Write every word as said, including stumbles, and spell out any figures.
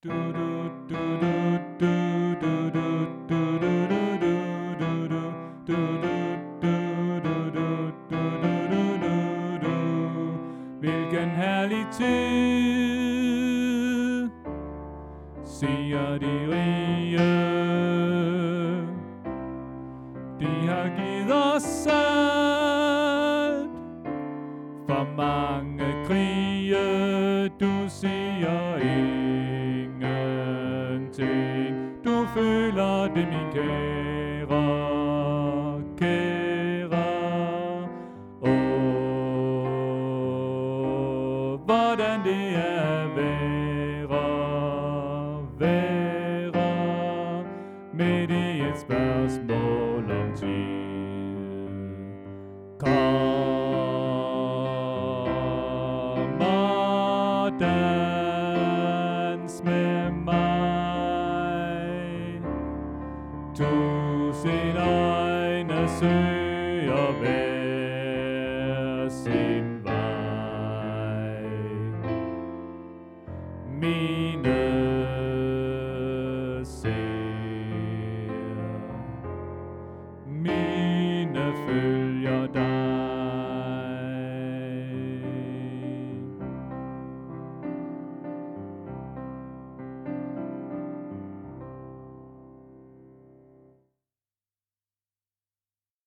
Hvilken herlig tid, siger de rige. De har givet os alt, for mange krige. Du siger ingenting. Du føler det, min kære, kære. Åh, hvordan det er være, være midt i et spørgsmål om tid. Kom og dans med mig. Tusind øjne søger væk.